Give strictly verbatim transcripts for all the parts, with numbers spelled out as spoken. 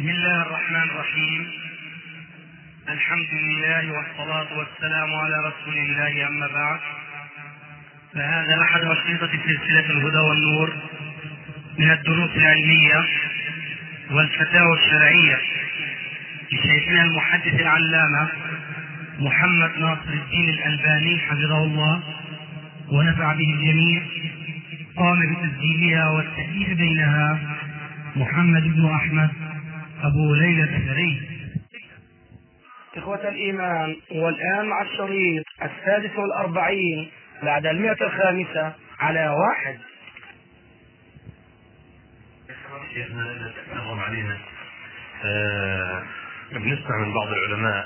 بسم الله الرحمن الرحيم. الحمد لله والصلاة والسلام على رسول الله، أما بعد، فهذا أحد أشرطة سلسلة الهدى والنور من الدروس العلمية والفتاوى الشرعية لشيخنا المحدث العلامة محمد ناصر الدين الألباني حفظه الله ونفع به الجميع. قام بتسجيلها والتأليف بينها محمد بن أحمد أبو ليلى الأثري. إخوة الإيمان، والآن مع الشريط السادس والأربعين بعد المئة الخامسة على واحد. شيخنا نظم علينا آه بنسمع من بعض العلماء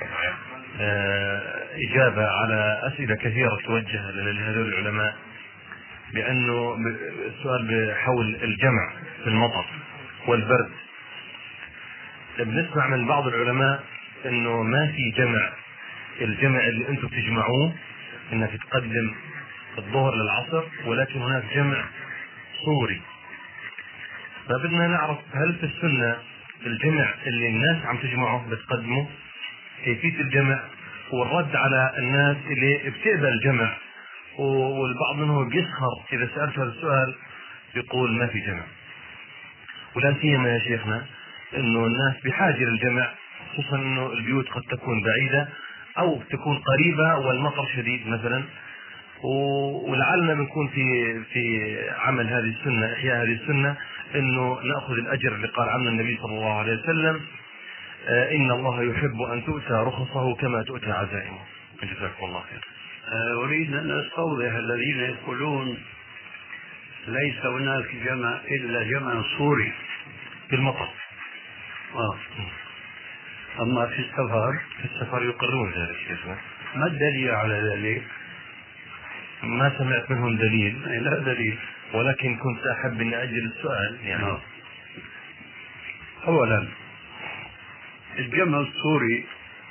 آه إجابة على أسئلة كثيرة توجه لهذول العلماء بأنه السؤال حول الجمع في المطر والبرد. بنسمع من بعض العلماء انه ما في جمع، الجمع اللي انتم تجمعوه انك تقدم الظهر للعصر، ولكن هناك جمع صوري. فبدنا نعرف هل في السنة الجمع اللي الناس عم تجمعه بتقدمه، كيفية الجمع، والرد على الناس اللي بتقبل الجمع والبعض منهم بيسخر اذا سألت هذا السؤال بيقول ما في جمع. ولا سيما يا شيخنا انه الناس بحاجة للجمع، خصوصا انه البيوت قد تكون بعيدة او تكون قريبة والمطر شديد مثلا، ولعلنا بنكون في في عمل هذه السنة، احياء هذه السنة، انه ناخذ الاجر اللي قال عنه النبي صلى الله عليه وسلم: آه ان الله يحب ان تؤتى رخصه كما تؤتى عزائمه. جزاكم الله خير. أريد أن أستوضح الذين يقولون ليس هناك جمع إلا جمع صوري في المطر. آه. أما في السفر في السفر يقرون ذلك شيخنا. ما الدليل على ذلك؟ ما سمعت منهم دليل. لا دليل، ولكن كنت أحب أن أجل السؤال يعني. آه. أولا الجمع الصوري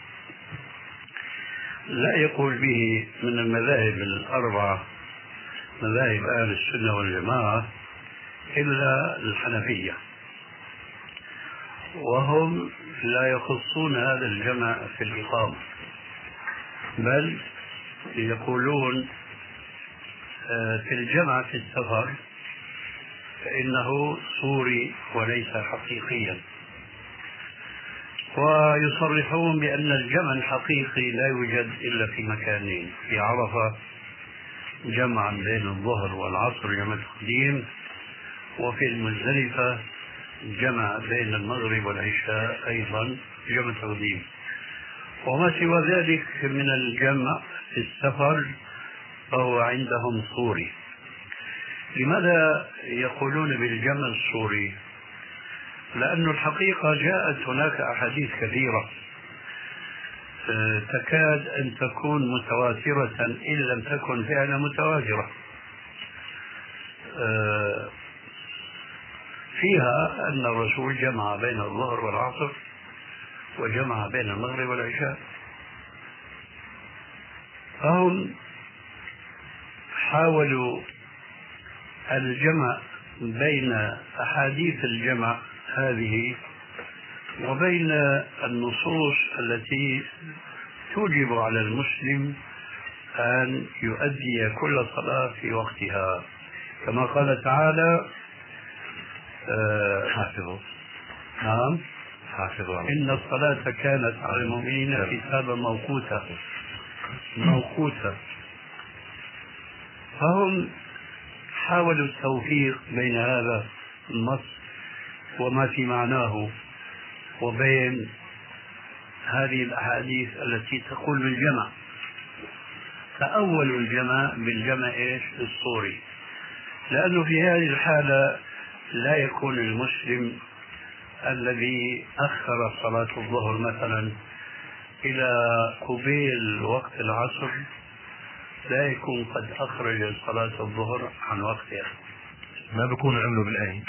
لا يقول به من المذاهب الأربعة، مذاهب أهل السنة والجماعة، إلا الحنفية، وهم لا يخصون هذا الجمع في الإقامة، بل يقولون في الجمع في السفر فإنه صوري وليس حقيقيا، ويصرحون بأن الجمع الحقيقي لا يوجد إلا في مكانين: في عرفة جمعا بين الظهر والعصر جمع تقديم، وفي المزدلفة جمع بين المغرب والعشاء أيضا جمع تقديم. وما سوى ذلك من الجمع في السفر فهو عندهم صوري. لماذا يقولون بالجمع الصوري؟ لأن الحقيقة جاءت هناك أحاديث كثيرة تكاد أن تكون متواترة إن لم تكن فعلا متواترة، فيها أن الرسول جمع بين الظهر والعصر وجمع بين المغرب والعشاء. فهم حاولوا الجمع بين أحاديث الجمع هذه وبين النصوص التي توجب على المسلم أن يؤدي كل صلاة في وقتها، كما قال تعالى: حافظوا نعم حافظوا إن الصلاة كانت على المؤمنين كتابا موقوتا موقوتا. فهم حاولوا التوفيق بين هذا النص وما في معناه وبين هذه الأحاديث التي تقول بالجمع، فأول الجمع بالجمع إيش؟ الصوري، لأنه في هذه الحالة لا يكون المسلم الذي أخر صلاة الظهر مثلا إلى قبيل وقت العصر لا يكون قد أخرج صلاة الظهر عن وقتها. ما بيكون عمله بالآية.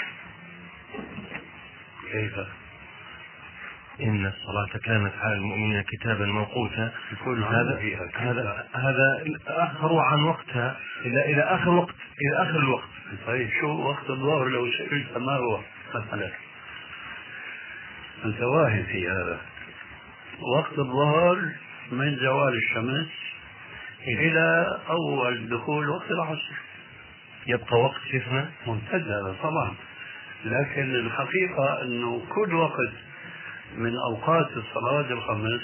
كيف؟ إن الصلاة كانت على المؤمنين كتابا موقوتا. هذا فيها هذا هذا أخروا عن وقتها إلى إلى آخر وقت، إلى آخر الوقت. طيب شو وقت الظهر لو سئلت ما هو مثلا؟ أنت واهم في هذا. وقت الظهر من زوال الشمس إلى أول دخول وقت العصر يبقى وقت شيخنا ممتد هذا طبعا، لكن الحقيقة أنه كل وقت من أوقات الصلاة الخمس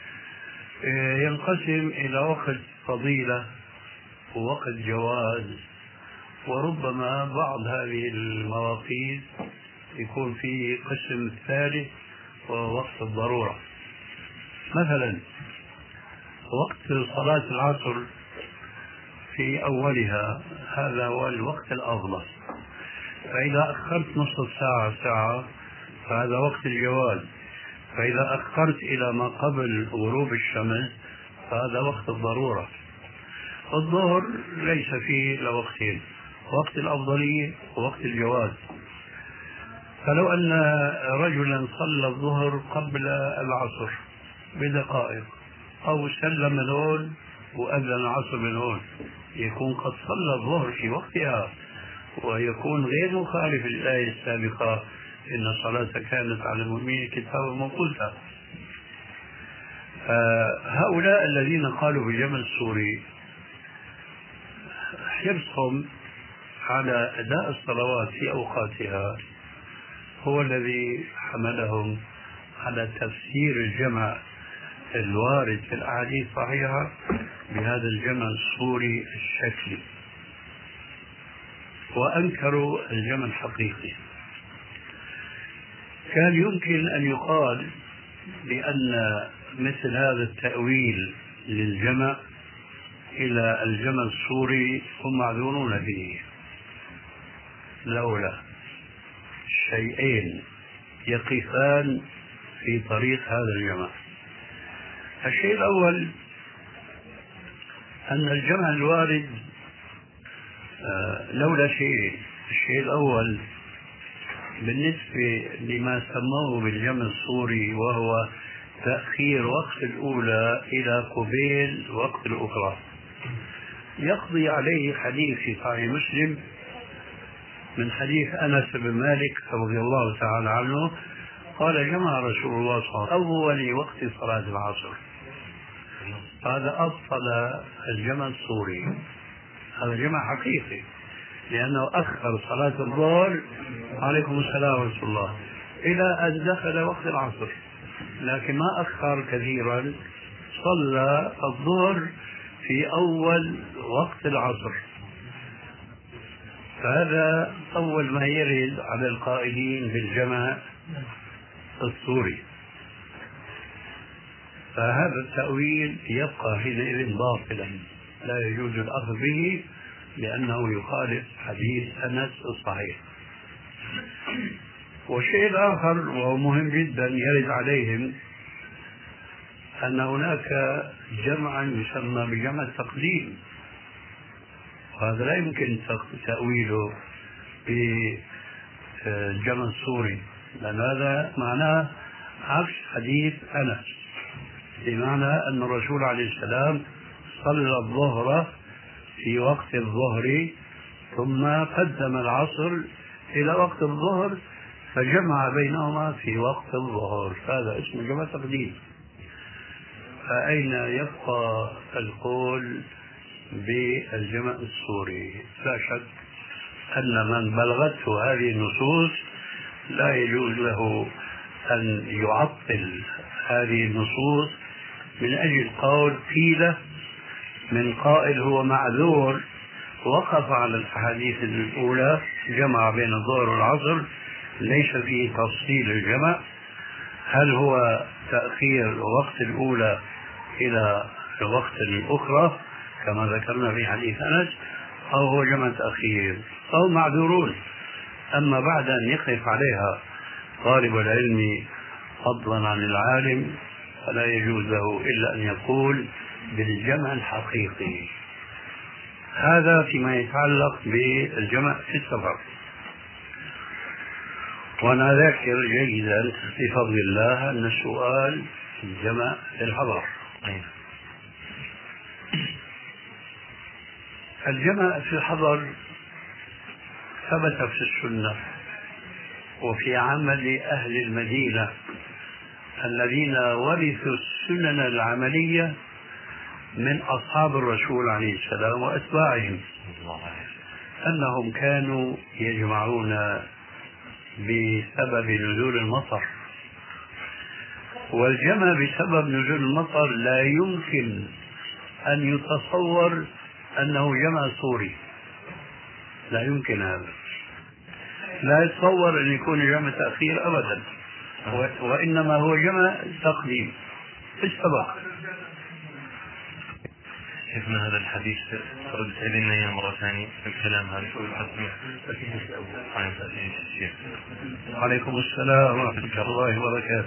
ينقسم إلى وقت فضيلة ووقت جواز، وربما بعض هذه المواقيت يكون في قسم ثالث وهو وقت الضرورة. مثلا وقت صلاة العصر في أولها هذا هو الوقت الأفضل، فإذا أخرت نصف ساعة ساعة فهذا وقت الجواز، فإذا أخرت إلى ما قبل غروب الشمس فهذا وقت الضرورة. الظهر ليس فيه إلا وقتين، وقت الأفضلية ووقت الجواز. فلو أن رجلا صلى الظهر قبل العصر بدقائق أو سلم من هون وأذن العصر من هون يكون قد صلى الظهر في وقتها، ويكون غير مخالف للآية السابقة إن الصلاة كانت على المؤمنين كتابا موقوتا. هؤلاء الذين قالوا بالجمع السوري حرصهم على أداء الصلوات في أوقاتها هو الذي حملهم على تفسير الجمع الوارد في الأحاديث الصحيحة بهذا الجمع السوري الشكلي، وأنكروا الجمع الحقيقي. كان يمكن أن يقال بأن مثل هذا التأويل للجمع إلى الجمع السوري هم معذورون به، لولا شيئين يقفان في طريق هذا الجمع. الشيء الأول أن الجمع الوارد لولا شيء. الشيء الأول بالنسبة لما سموه بالجمع السوري وهو تأخير وقت الأولى إلى قبيل وقت الأخرى، يقضي عليه حديث في صحيح مسلم من حديث أنس بن مالك رضي الله تعالى عنه قال جمع رسول الله صلى الله عليه وسلم أول وقت صلاة العصر. هذا أبطل الجمع السوري، هذا جمع حقيقي لأنه أخر صلاة الظهر عليكم السلام ورحمة الله إلى أن دخل وقت العصر، لكن ما أخر كثيرا، صلى الظهر في أول وقت العصر. فهذا أول ما يرد على القائلين بالجمع السوري، فهذا التأويل يبقى حينئذ باطلا لا يجوز الأخذ به لأنه يخالف حديث أنس الصحيح. والشيء الآخر وهو مهم جدا يرد عليهم أن هناك جمعا يسمى بجمع التقديم، وهذا لا يمكن تأويله بالجمع السوري لأن هذا معناه عكس حديث أنس، بمعنى أن الرسول عليه السلام صلى الظهر في وقت الظهر ثم قدم العصر إلى وقت الظهر فجمع بينهما في وقت الظهر، هذا اسمه جمع تقديم. فأين يبقى القول بالجمع السوري؟ لا شك أن من بلغته هذه النصوص لا يجوز له أن يعطل هذه النصوص من أجل قول قيل من قائل هو معذور وقف على الأحاديث الأولى جمع بين الظهر والعصر ليس فيه تفصيل الجمع، هل هو تأخير وقت الأولى إلى وقت الأخرى كما ذكرنا في حديث أنس أو هو جمع تأخير أو معذورون. أما بعد أن يقف عليها طالب العلم فضلا عن العالم فلا يجوز له إلا أن يقول بالجمع الحقيقي. هذا فيما يتعلق بالجمع في السفر. وأنا ذاكر جيدا بفضل الله أن السؤال الجمع في الحضر. الجمع في الحضر ثبت في السنة وفي عمل أهل المدينة الذين ورثوا السنن العملية من أصحاب الرسول عليه السلام وأتباعهم، أنهم كانوا يجمعون بسبب نزول المطر، والجمع بسبب نزول المطر لا يمكن أن يتصور أنه جمع صوري، لا يمكن هذا، لا يتصور أن يكون جمع تأخير أبدا، وإنما هو جمع تقديم السبب. شفنا هذا الحديث رد إلينا إياه مرة ثانية الكلام هذا. عليكم السلام ورحمة الله وبركاته.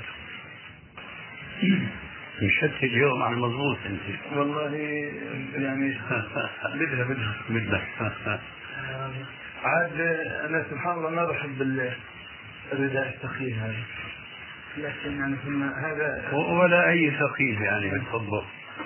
مشت اليوم على المضبوط انت والله يعني بدها بدها بدها عاد انا سبحان الله ما بحب الرداء الثقيل هذا، لكن يعني ثم هذا ولا اي ثقيل يعني بالضبط.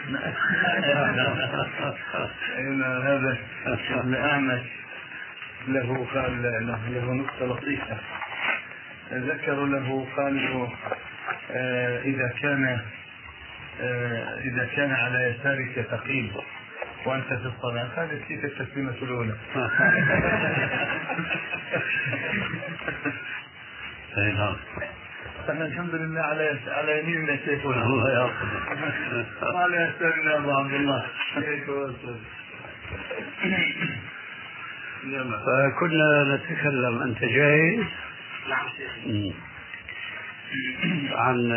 هذا الأعمش له قال له, له نقطة لطيفة ذكروا له، قالوا آه إذا كان آه إذا كان على يسارك ثقيل وأنت في الصلاة هذا كيف التسليمة الأولى. احنا الحمد لله على على يميننا شيخنا. الله يرحمه. قال يا سيدنا ابو عبد الله. فكنا نتكلم، انت جاهز؟ نعم شيخ. عن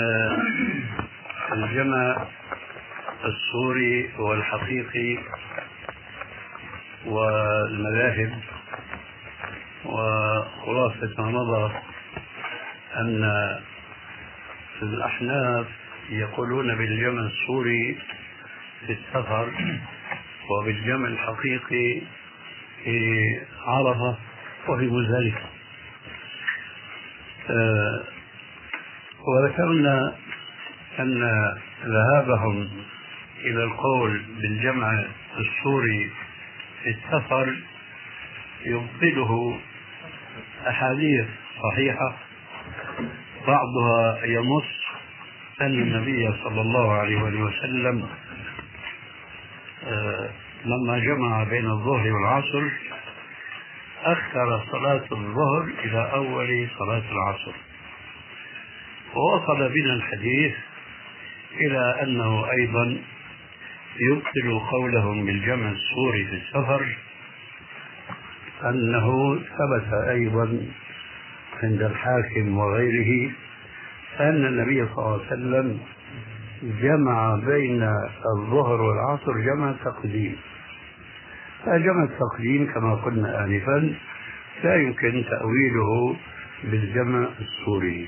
الجمع الصوري والحقيقي والمذاهب، وخلاصة ما مضى أن الأحناف يقولون بالجمع الصوري في السفر وبالجمع الحقيقي في عرفة وفي مزدلفة. أه وذكرنا أن ذهابهم إلى القول بالجمع الصوري في السفر يبطله أحاديث صحيحة بعضها ينص أن النبي صلى الله عليه وسلم لما جمع بين الظهر والعصر أخر صلاة الظهر إلى أول صلاة العصر، ووصل بنا الحديث إلى أنه أيضا يبطل قولهم بالجمع الصوري في السفر، أنه ثبت أيضا عند الحاكم وغيره أن النبي صلى الله عليه وسلم جمع بين الظهر والعصر جمع تقديم. فجمع التقديم كما قلنا آنفا لا يمكن تأويله بالجمع الصوري.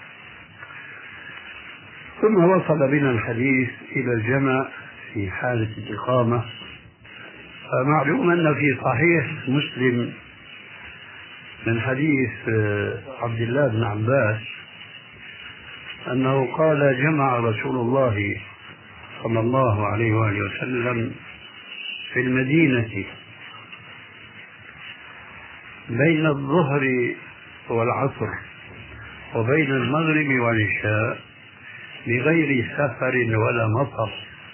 ثم وصل بنا الحديث إلى الجمع في حالة الإقامة. فمعلوم أن في صحيح مسلم من حديث عبد الله بن عباس أنه قال جمع رسول الله صلى الله عليه وآله وسلم في المدينة بين الظهر والعصر وبين المغرب والعشاء بغير سفر ولا مطر.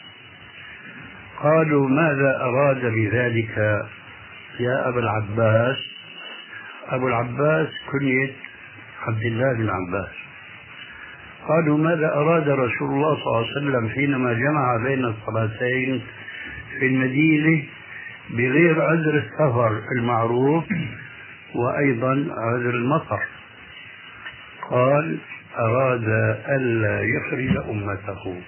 قالوا ماذا أراد بذلك يا أبا العباس؟ أبو العباس كنية عبد الله بن عباس. قالوا ماذا أراد رسول الله صلى الله عليه وسلم حينما جمع بين الصلاتين في المدينة بغير عذر السفر المعروف وأيضا عذر المطر؟ قال أراد ألا يخرج أمته.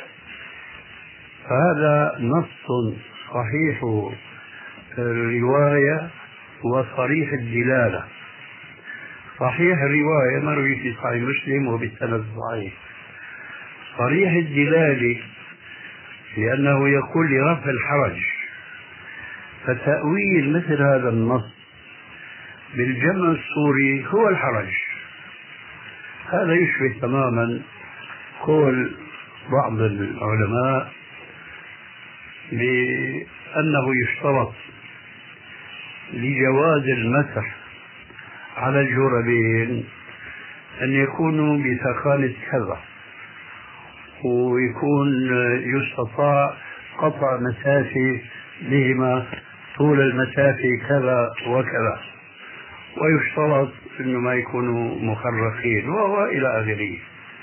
فهذا نص صحيح الرواية وصريح الدلالة. صحيح الرواية مروي في صحيح مسلم وبالسند صحيح. صريح الدلالة لأنه يقول لرفع الحرج. فتأويل مثل هذا النص بالجمع الصوري هو الحرج. هذا يشبه تماما قول بعض العلماء بأنه يشترط لجواز المسح على الجربين أن يكونوا بثخانة كذا، ويكون يستطاع قطع مسافة بهما طول المسافة كذا وكذا، ويشترط أنه ما يكونوا مخرخين وإلى آخره.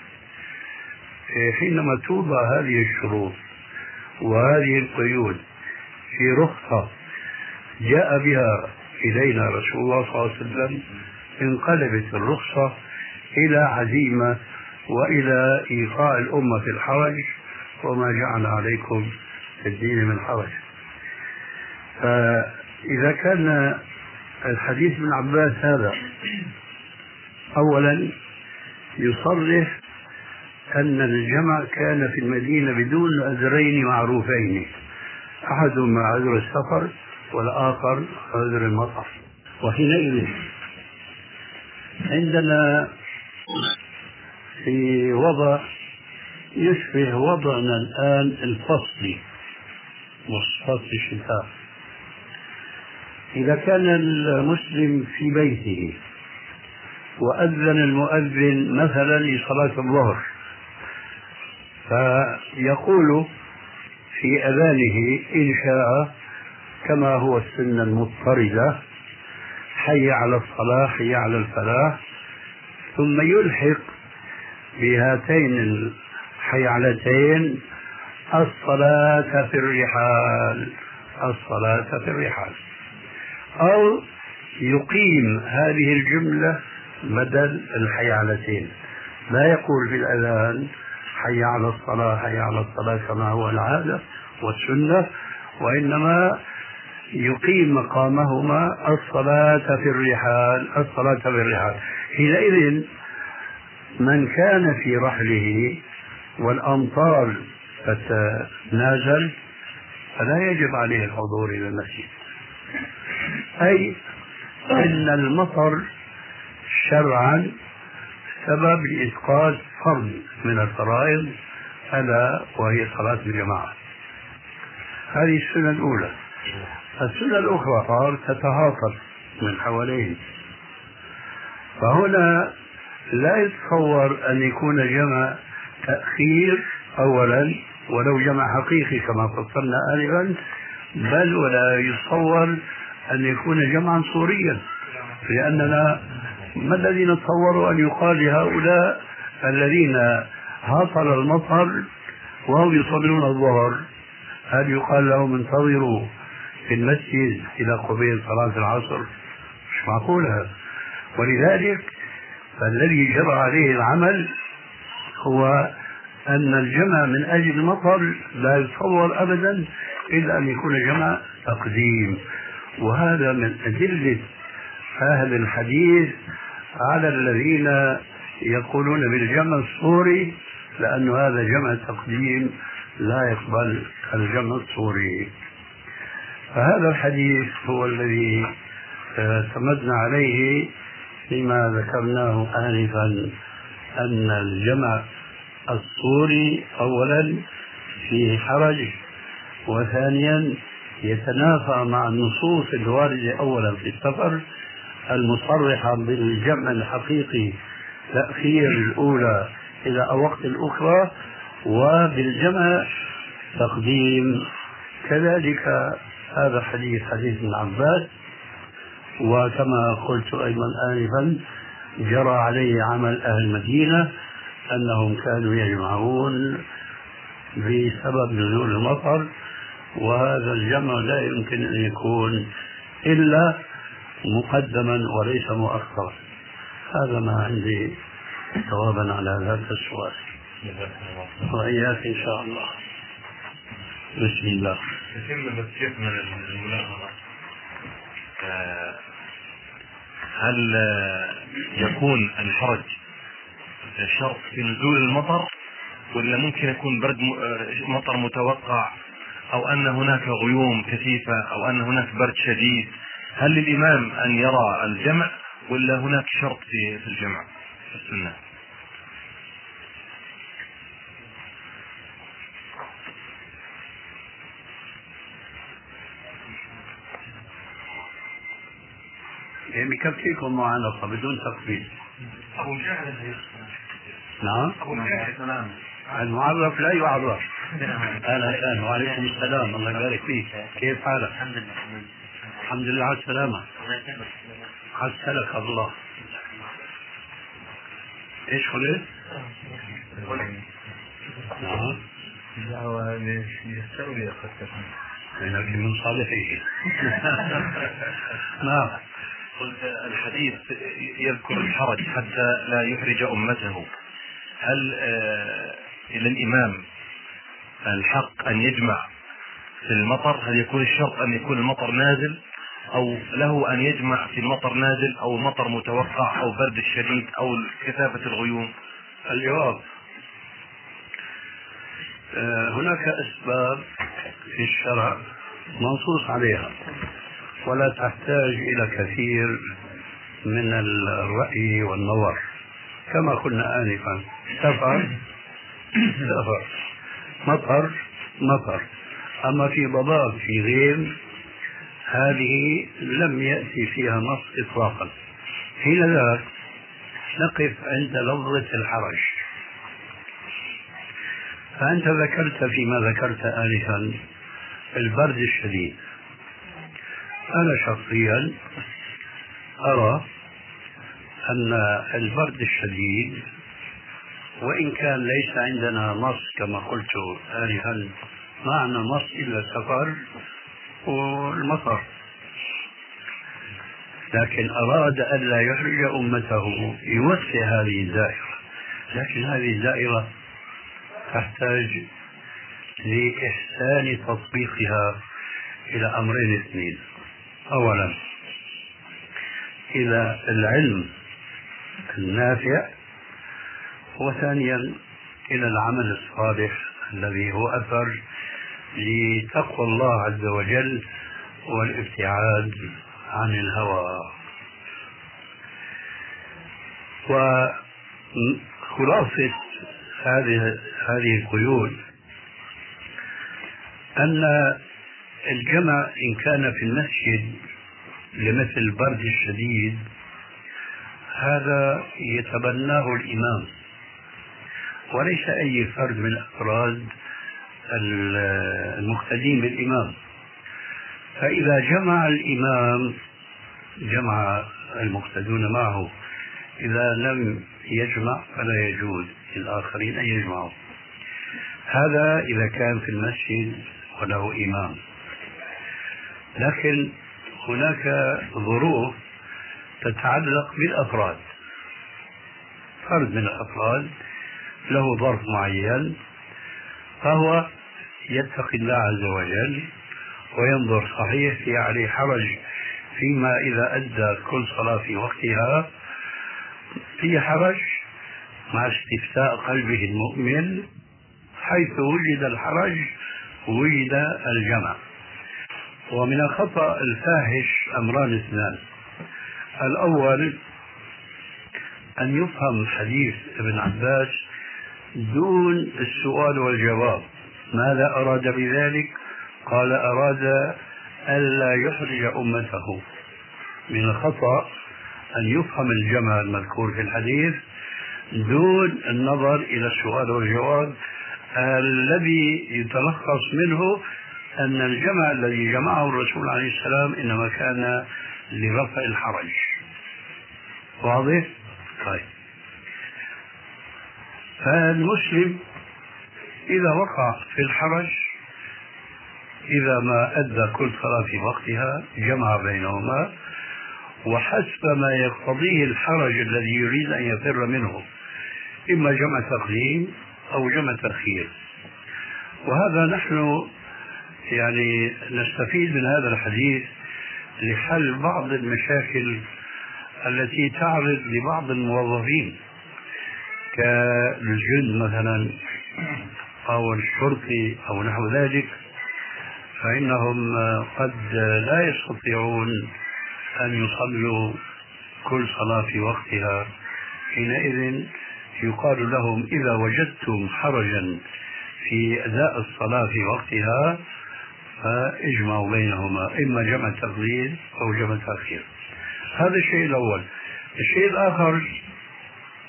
حينما توضع هذه الشروط وهذه القيود في رخصة جاء بها إلينا رسول الله صلى الله عليه وسلم، انقلبت الرخصة إلى عزيمة وإلى إيقاع الأمة في الحرج، وما جعل عليكم في الدين من حرج. فإذا كان الحديث من عباس هذا أولا يصرح أن الجمع كان في المدينة بدون عذرين معروفين، أحدهما عذر السفر والآخر عذر المطر. وحينئذ عندنا في وضع يشبه وضعنا الآن الفصلي، مش فصل الشتاء. إذا كان المسلم في بيته وأذن المؤذن مثلا لصلاة الظهر، فيقول في أذانه إن شاء كما هو السنة المضطردة: حي على الصلاة حي على الفلاح، ثم يلحق بهاتين الحيعلتين: الصلاة في الرحال الصلاة في الرحال، أو يقيم هذه الجملة بدل الحيعلتين، لا يقول في الأذان حي على الصلاة حي على الصلاة كما هو العادة والسنة، وإنما يقيم مقامهما الصلاة في الرحال الصلاة في الرحال. حينئذ من كان في رحله والأمطار تتنازل فلا يجب عليه الحضور إلى المسجد، أي أن المطر شرعا سبب لإسقاط فرض من الفرائض، ألا وهي صلاة الجماعة. هذه السنة الأولى. السنة الأخرى صار تتهاطل من حواليه، فهنا لا يتصور أن يكون جمع تأخير أولا ولو جمع حقيقي كما فصلنا آنفا، بل ولا يتصور أن يكون جمعا صوريا، لأننا ما الذي نتصور أن يقال لهؤلاء الذين هاطل المطر وهم يصلون الظهر؟ هل يقال لهم انتظروا في المسجد إلى قبيل صلاة العصر؟ مش معقول هذا. ولذلك فالذي جرى عليه العمل هو أن الجمع من أجل المطر لا يتصور أبدا إلا أن يكون جمع تقديم، وهذا من أدلة أهل الحديث على الذين يقولون بالجمع الصوري، لأن هذا جمع تقديم لا يقبل الجمع الصوري. فهذا الحديث هو الذي اعتمدنا عليه فيما ذكرناه آنفا، أن الجمع الصوري أولا فيه حرج، وثانيا يتنافى مع النصوص الواردة أولا في السفر المصرحة بالجمع الحقيقي تأخير الأولى إلى وقت الأخرى، وبالجمع تقديم. كذلك هذا حديث حديث ابن عباس، وكما قلت أيضا آنفا جرى عليه عمل أهل المدينة أنهم كانوا يجمعون بسبب نزول المطر، وهذا الجمع لا يمكن أن يكون إلا مقدما وليس مؤخرا. هذا ما عندي جوابا على هذا السؤال، وإياك إن شاء الله. بسم الله. بس كيف من الملاحظة، هل يكون الحرج شرط في نزول المطر، ولا ممكن يكون برد مطر متوقع، أو أن هناك غيوم كثيفة، أو أن هناك برد شديد؟ هل للإمام أن يرى الجمع، ولا هناك شرط في الجمع في السنة؟ يعني بكفيكم معانقة بدون تقبيل. أبو مجاهد. نعم. أبو مجاهد. نعم. المعرف لا يعرف. أهلا وسهلا وعليكم السلام، الله يبارك فيك، كيف حالك؟ الحمد لله. الحمد لله على السلامة. حسنك الله. ايش قلت؟ نعم. دعوة للتروية قد تكون. لكن من صالحه. نعم. قلت الحديث يذكر الحرج حتى لا يحرج أمته. هل آه للإمام الحق أن يجمع في المطر؟ هل يكون الشرط أن يكون المطر نازل، أو له أن يجمع في المطر نازل أو المطر متوقع أو برد الشديد أو كثافة الغيوم؟ الجواب: آه هناك أسباب في الشرع منصوص عليها ولا تحتاج إلى كثير من الرأي والنظر، كما قلنا آنفا: سفر سفر، مطر مطر. أما في ضباب في غيم هذه لم يأتي فيها نص إطلاقا. حين ذاك نقف عند لفظة الحرج. فأنت ذكرت فيما ذكرت آنفا البرد الشديد. أنا شخصيا أرى أن البرد الشديد وإن كان ليس عندنا نص كما قلت آنفا، ما عندنا نص إلا السفر والمطر، لكن أراد أن لا يحرج أمته يوسع هذه الدائرة. لكن هذه الدائرة تحتاج لإحسان تطبيقها إلى أمرين اثنين: أولا إلى العلم النافع، وثانيا إلى العمل الصالح الذي هو أثر لتقوى الله عز وجل والابتعاد عن الهوى. وخلاصة هذه هذه القيود أن الجمع إن كان في المسجد لمثل البرد الشديد هذا يتبناه الإمام وليس أي فرد من الأفراد المقتدين بالإمام. فإذا جمع الإمام جمع المقتدون معه، إذا لم يجمع فلا يجوز للآخرين أن يجمعوا. هذا إذا كان في المسجد وله إمام. لكن هناك ظروف تتعلق بالأفراد. فرد من الأفراد له ظرف معين فهو يتقي الله عز وجل وينظر صحيح في عليه حرج فيما إذا أدى كل صلاة في وقتها، في حرج مع استفتاء قلبه المؤمن. حيث وجد الحرج وجد الجمع. ومن الخطأ الفاحش أمران اثنان: الأول أن يفهم حديث ابن عباس دون السؤال والجواب. ماذا أراد بذلك؟ قال أراد ألا يحرج أمته. من الخطأ أن يفهم الجمع المذكور في الحديث دون النظر إلى السؤال والجواب الذي يتلخص منه أن الجمع الذي جمعه الرسول عليه السلام إنما كان لرفع الحرج. واضح؟ طيب. فالمسلم إذا وقع في الحرج إذا ما أدى كل صلاة في وقتها جمع بينهما وحسب ما يقتضيه الحرج الذي يريد أن يفر منه، إما جمع تقديم أو جمع تأخير. وهذا نحن يعني نستفيد من هذا الحديث لحل بعض المشاكل التي تعرض لبعض الموظفين كالجند مثلا أو الشرطي أو نحو ذلك، فإنهم قد لا يستطيعون أن يصلوا كل صلاة في وقتها. حينئذ يقال لهم إذا وجدتم حرجا في أداء الصلاة في وقتها فاجمعوا بينهما، إما جمع تقديم أو جمع تأخير. هذا الشيء الأول. الشيء الآخر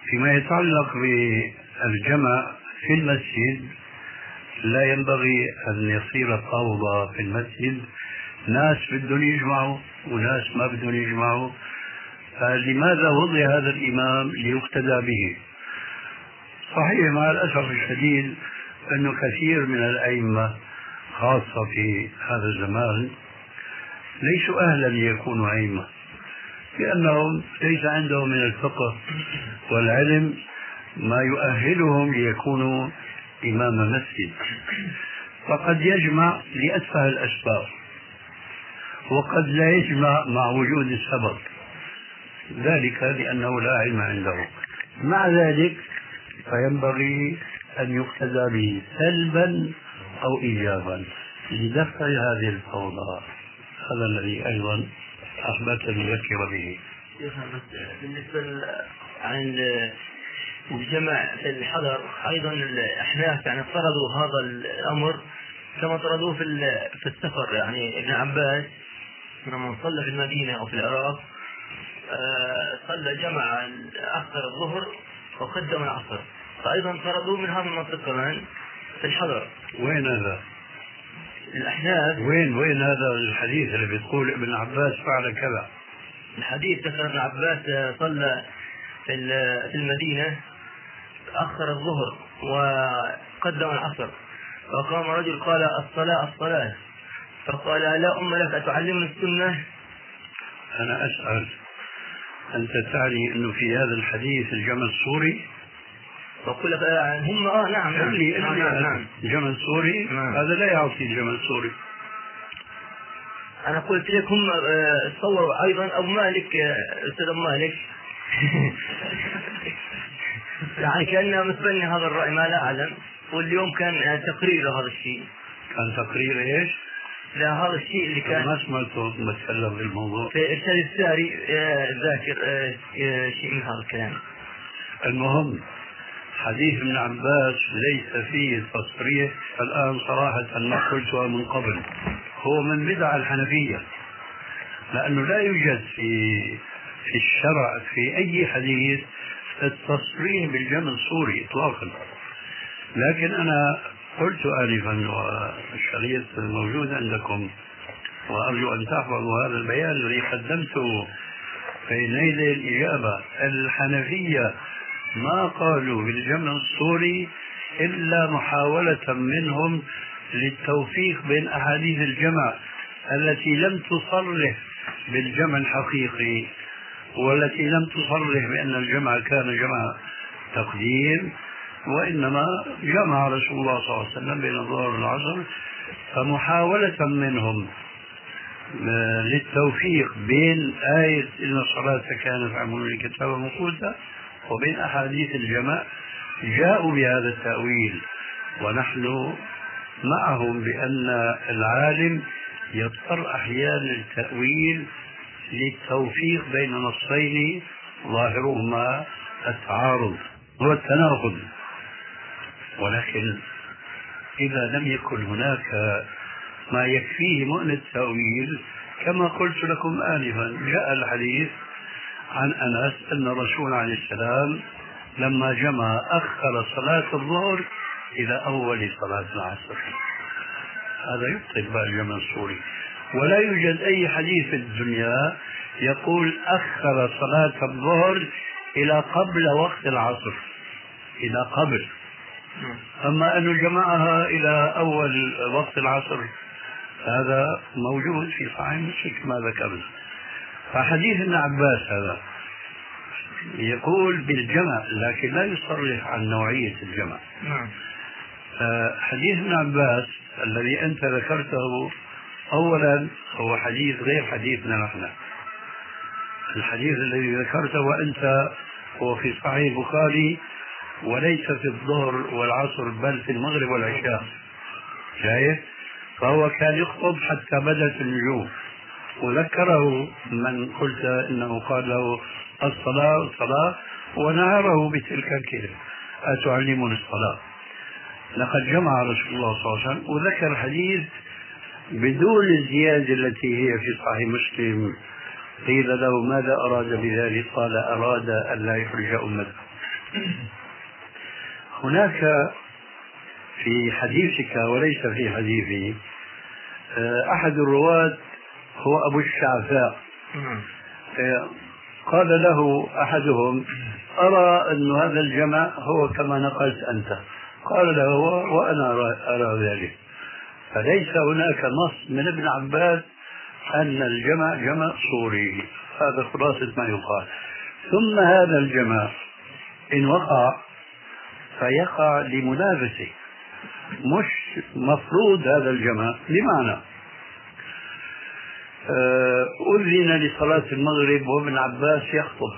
فيما يتعلق بالجمع في المسجد لا ينبغي أن يصير فوضى في المسجد، ناس بدهم يجمعوا وناس ما بدهم يجمعوا. فلماذا وضع هذا الإمام ليقتدى به؟ صحيح مع الأسف الشديد أنه كثير من الأئمة خاصة في هذا الزمان ليسوا أهلا ليكونوا أئمة، لأنهم ليس عندهم من الفقه والعلم ما يؤهلهم ليكونوا إمام مسجد، فقد يجمع لأتفه الأسباب وقد لا يجمع مع وجود السبب، ذلك لأنه لا علم عنده. مع ذلك فينبغي أن يقتدى به سلبا أو إيجابا لدفع هذه الفوضى. هذا الذي أيضا أحببت أن أذكر به. بالنسبة عن الجمع في الحضر أيضا الأحناف يعني طردوا هذا الأمر كما طردوه في في السفر. يعني ابن عباس لما صلى في المدينة أو في العراق صلى جمع أخر الظهر وقدم العصر، فأيضا طردوه من هذا المنطق كمان في الحضر. وين هذا؟ الأحناف وين وين هذا الحديث اللي بتقول ابن عباس فعل كذا؟ الحديث ذكر ابن عباس صلى في المدينة أخر الظهر وقدم العصر، فقام رجل قال الصلاة الصلاة، فقال لا أم لك أتعلمني السنة؟ أنا أسأل، أنت تعني أنه في هذا الحديث الجمع السوري؟ فقل لك هم آه نعم نعم, نعم, نعم, نعم. الجمع السوري نعم. هذا لا يعطي الجمع السوري. أنا قلت لك هم صوروا أيضا أو مالك أستاذ مالك يعني كأنه متبني هذا الرأي ما لا أعلم، واليوم كان تقرير هذا الشيء. كان تقرير إيش؟ لا هذا الشيء اللي كان ما سمعته متكلم في الموضوع. في إرشاد الساري ذاكر شيء من هذا الكلام. المهم حديث ابن عباس ليس فيه تصريح الآن صراحة ما قلتها من قبل، هو من بدع الحنفية، لأنه لا يوجد في في الشرع في أي حديث التصريح بالجمع السوري إطلاقا. لكن أنا قلت آنفا والشريط موجود عندكم وأرجو أن تحفظوا هذا البيان الذي قدمته في نيل الإجابة. الحنفية ما قالوا بالجمع السوري إلا محاولة منهم للتوفيق بين أحاديث الجمع التي لم تصرح بالجمع الحقيقي والتي لم تصرح بأن الجمع كان جمع تقديم، وإنما جمع رسول الله صلى الله عليه وسلم بين الظهر والعصر. فمحاولة منهم للتوفيق بين آية إن الصلاة كانت على المؤمنين كتابا موقوتا وبين أحاديث الجمع جاءوا بهذا التأويل، ونحن معهم بأن العالم يضطر أحيانا التأويل للتوفيق بين نصين ظاهرهما التعارض والتناقض. ولكن إذا لم يكن هناك ما يكفيه مؤنة التأويل كما قلت لكم آنفا، جاء الحديث عن أنس أن الرسول عليه السلام لما جمع أخر صلاة الظهر إلى أول صلاة العصر. هذا يبطل بقى الجمع السوري، ولا يوجد أي حديث في الدنيا يقول أخر صلاة الظهر إلى قبل وقت العصر، إلى قبل. أما أنه جمعها إلى أول وقت العصر هذا موجود في صحيح مسلم كما ذكرنا. فحديث ابن عباس هذا يقول بالجمع لكن لا يصرح عن نوعية الجمع. حديث ابن عباس الذي أنت ذكرته أولا هو حديث غير حديثنا نحن. الحديث الذي ذكرته أنت هو في صحيح البخاري وليس في الظهر والعصر بل في المغرب والعشاء، شايف؟ فهو كان يخطب حتى بدت النجوم، وذكره من قلت إنه قال له الصلاة الصلاة ونهره بتلك الكلمة أتعلمون الصلاة. لقد جمع رسول الله صلى الله عليه وسلم وذكر الحديث بدون الزيادة التي هي في صحيح مسلم. قيل له ماذا أراد بذلك؟ قال أراد أن لا يحرج أمته. هناك في حديثك وليس في حديثي أحد الرواة هو أبو الشعثاء، قال له أحدهم: أرى أن هذا الجمع هو كما نقلت أنت. قال له: وأنا أرى ذلك. فليس هناك نص من ابن عباس أن الجمع جمع صوري. هذا خلاصة ما يقال. ثم هذا الجمع إن وقع فيقع لمنافسه، مش مفروض هذا الجمع. بمعنى أذن لصلاة المغرب وابن عباس يخطب،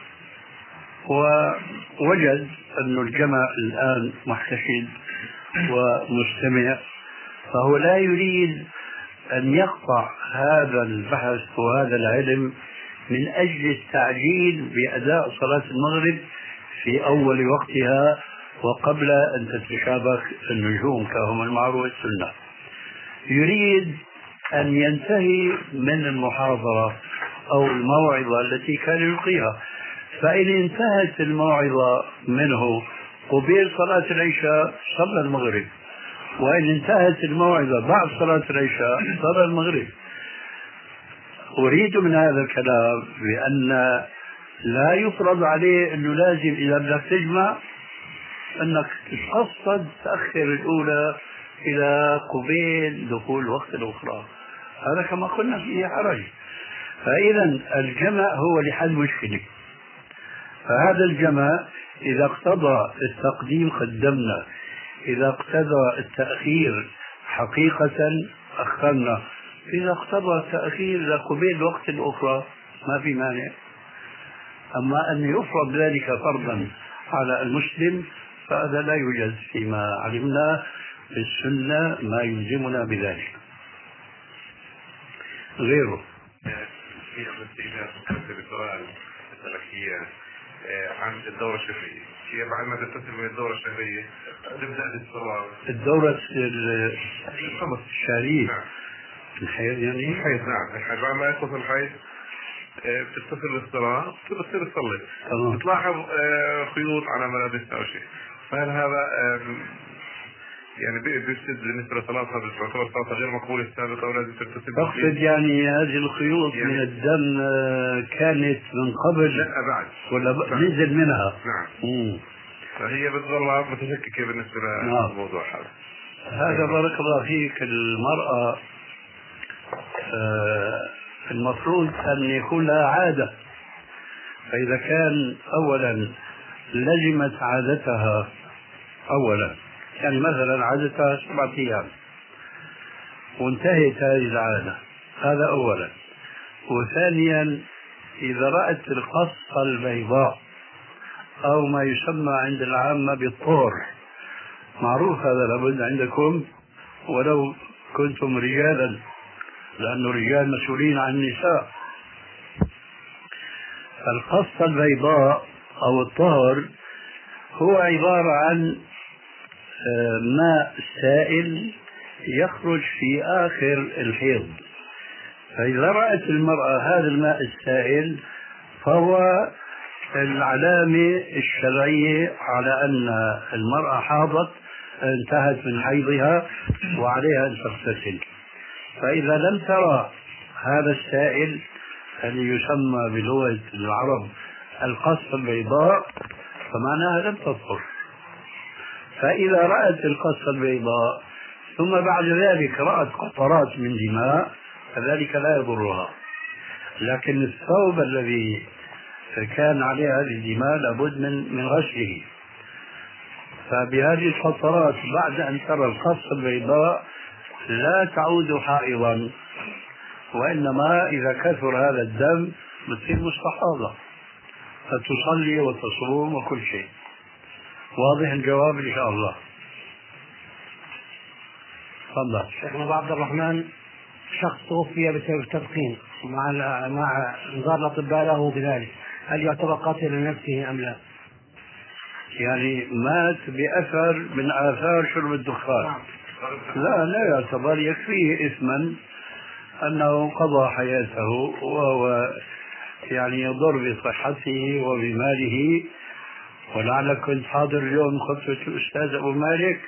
ووجد أن الجمع الآن محتشد ومستمع، فهو لا يريد أن يقطع هذا البحث وهذا العلم من أجل التعجيل بأداء صلاة المغرب في أول وقتها وقبل أن تتشابك النجوم كما المعروف السنة. يريد أن ينتهي من المحاضرة أو الموعظة التي كان يلقيها، فإن انتهت الموعظة منه قبيل صلاة العشاء صلى المغرب، وإن انتهت الموعظة بعد صلاة العشاء صلى المغرب. أريد من هذا الكلام بأن لا يفرض عليه أنه لازم إذا بدك تجمع أنك تقصد تأخر الأولى إلى قبيل دخول وقت الأخرى. هذا كما قلنا فيه حرج. فإذا الجمع هو لحل مشكلة، فهذا الجمع إذا اقتضى التقديم قدمنا، إذا اقتضى التأخير حقيقة أخرنا، إذا اقتضى التأخير لقبيل وقت الأخرى ما في مانع. أما أن يفرض ذلك فرضا على المسلم فهذا لا يوجد فيما علمنا في السنة ما يلزمنا بذلك غيره. في أمثلة بسؤال أسألك إياه عن الدورة الشهرية. هي بعد ما تتصل من الدورة الشهرية تبدأ بالصلاة. الدورة الشهرية نعم. الحيض يعني الحيض. نعم. بعد ما يخلص الحيض بتتصل بالصلاة بتصير تصلي. بتلاحظ خيوط على ملابسها أو شيء. فهل هذا يعني بيفسد بالنسبة لصلاتها تعتبر صلاة غير مقبولة السابقة أو لازم تتصل؟ أقصد يعني هذه الخيوط يعني من الدم كانت من قبل؟ لا بعد ولا نزل منها؟ نعم. مم. فهي بتظل متشككة بالنسبة للموضوع هذا. هذا بارك الله فيك. المرأة المفروض أن يكون لها عادة، فإذا كان أولا لزمت عادتها أولا، يعني مثلا عادتها سبعة أيام وانتهت هذه العادة، هذا أولا. وثانيا إذا رأت القصة البيضاء أو ما يسمى عند العامة بالطور، معروف هذا لابد عندكم ولو كنتم رجالا، لأن الرجال مسؤولين عن النساء. القصة البيضاء أو الطهر هو عبارة عن ماء سائل يخرج في آخر الحيض، فإذا رأت المرأة هذا الماء السائل فهو العلامة الشرعية على أن المرأة حاضت انتهت من حيضها وعليها أن تغتسل. فإذا لم ترى هذا السائل الذي يسمى بلغة العرب القصة البيضاء فمعناها لم تطهر. فإذا رأت القصة البيضاء ثم بعد ذلك رأت قطرات من دماء فذلك لا يضرها، لكن الثوب الذي كان عليه هذه الدماء لابد من من غسله. فبهذه القطرات بعد أن ترى القصة البيضاء لا تعود حائضا، وإنما إذا كثر هذا الدم بتصير مستحاضة فتصلي وتصوم وكل شيء. واضح الجواب إن شاء الله؟ تفضل. شيخنا أبو عبد الرحمن، شخص توفي بسبب التدخين مع مع انذار الأطباء له بذلك، هل يعتبر قاتل لنفسه أم لا؟ يعني مات بأثر من آثار شرب الدخان؟ لا لا يعتبر، يكفيه إثما أنه قضى حياته وهو يعني يضر بصحته وبماله، ولعلك كنت حاضر اليوم خطبة الأستاذ أبو مالك.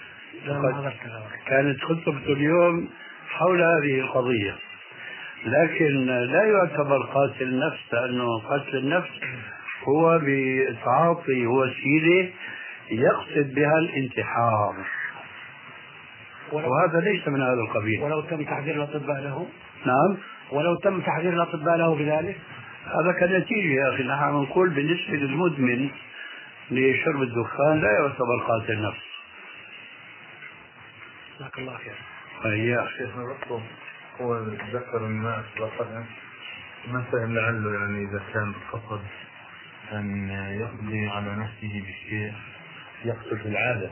كانت خطبته اليوم حول هذه القضية، لكن لا يعتبر قاتل نفس، لأنه قتل النفس هو بتعاطي وسيلة يقصد بها الانتحار، وهذا ليس من هذا القبيل. ولو تم تحذير الأطباء له. نعم، ولو تم تحذير الأطباء له بذلك، هذا كنتيجة يا أخي. نحن نقول بالنسبة للمدمن لشرب الدخان لا يعتبر قاتل نفس. جزاك الله خير. يا شيخنا ربكم هو ذكر الناس لقد ما فهم لعله يعني إذا كان قصد أن يقضي على نفسه بشيء يقتل في العادة،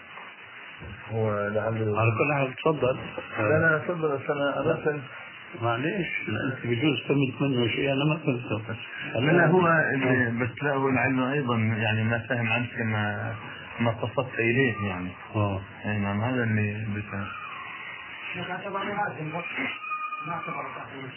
هو لعله على كل حال تفضل. لا لا تفضل. أنا أنا معليش أنت بجوز فهمت منه شيء أنا ما فهمته. لا هو بس لا هو لعله أيضا يعني ما فهم عنك ما ما قصدت إليه يعني. اه يعني نعم هذا اللي بس. شيخ اعتبر لازم ما اعتبر تحريم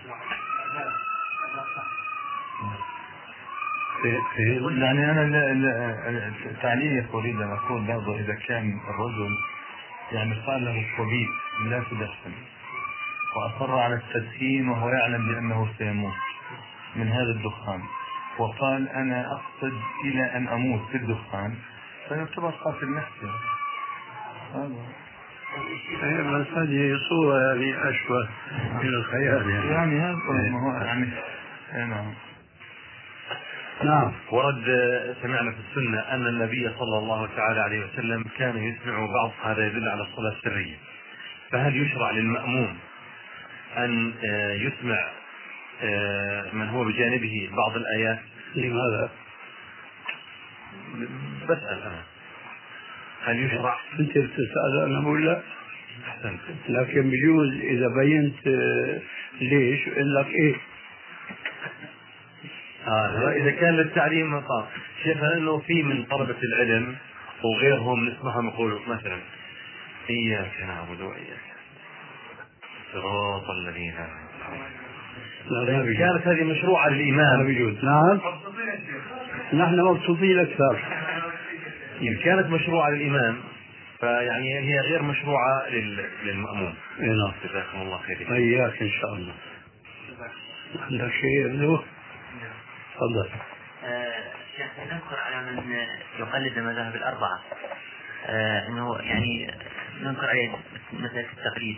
الشرع. يعني أنا تعليق أريد أن أقول برضه إذا كان الرجل يعني قال له الطبيب لا تدخن وأصر على التدخين وهو يعلم بأنه سيموت من هذا الدخان، وقال أنا أقصد إلى أن أموت في الدخان، فيعتبر قاتل نفسه. هذا بس هذه صورة يعني أشبه من الخيال يعني. يعني هذا ما هو يعني نعم. نعم. ورد سمعنا في السنة أن النبي صلى الله تعالى عليه وسلم كان يسمع بعض، هذا يدل على الصلاة السرية، فهل يشرع للمأموم أن يسمع من هو بجانبه بعض الآيات؟ لماذا؟ بسأل أنا هل يشرع؟ أنت بتسأل أنا بقول لا. أحسنت. لكن بيجوز إذا بينت ليش يقول لك إيه. آه إذا كان للتعليم مقام شيخ، لأنه في من طلبة العلم وغيرهم نسمعهم يقولوا مثلا إياك نعبد وإياك صراط الذين كانت هذه مشروعة للإمام بيجوز. نعم نحن مبسوطين أكثر. إن كانت مشروعة للإمام فيعني هي غير مشروعة للمأموم. نعم جزاكم الله خير. إياك إن شاء الله. عندك شيء له؟ تفضل. شيخ نذكر على من يقلد المذاهب الأربعة آه أنه يعني ننكر عليه مسألة التقليد،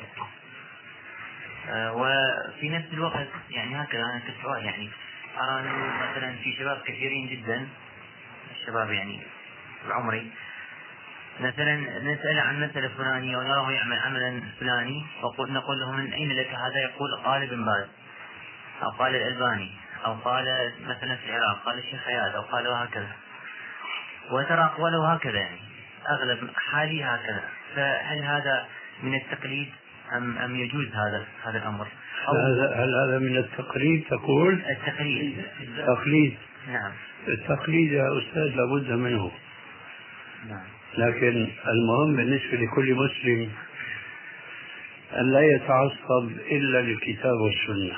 آه وفي نفس الوقت يعني هكذا أنا كسؤال يعني أرى أنه مثلا في شباب كثيرين جدا، الشباب يعني العمري مثلا نسأل عن مسألة فلانية ونراه يعمل عملا فلاني ونقول له من أين لك هذا؟ يقول قال ابن باز أو قال الألباني أو قال مثلا في العراق قال الشيخ عياد أو قال وهكذا، وترى أقواله هكذا يعني أغلب حالي هكذا، فهل هذا من التقليد أم أم يجوز هذا هذا الأمر؟ هذا هل هذا من التقليد تقول؟ التقليد. التقليد نعم. التقليد يا أستاذ لابد منه. نعم. لكن المهم بالنسبة لكل مسلم أن لا يتعصب إلا للكتاب والسنة.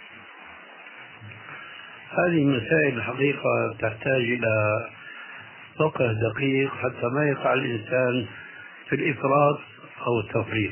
هذه مسائل الحقيقة تحتاج إلى فقه دقيق حتى ما يقع الإنسان في الإفراط أو التفريط.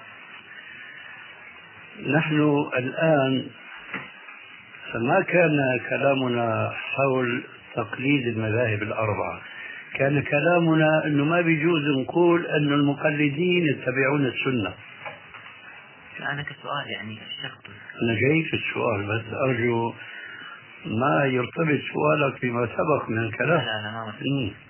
نحن الآن ما كان كلامنا حول تقليد المذاهب الأربعة، كان كلامنا أنه ما بيجوز نقول أن المقلدين يتبعون السنة. أنا كسؤال يعني اشتغلت. أنا جاي في السؤال بس أرجو ما يرتبط سؤالك بما سبق من الكلام. لا لا ما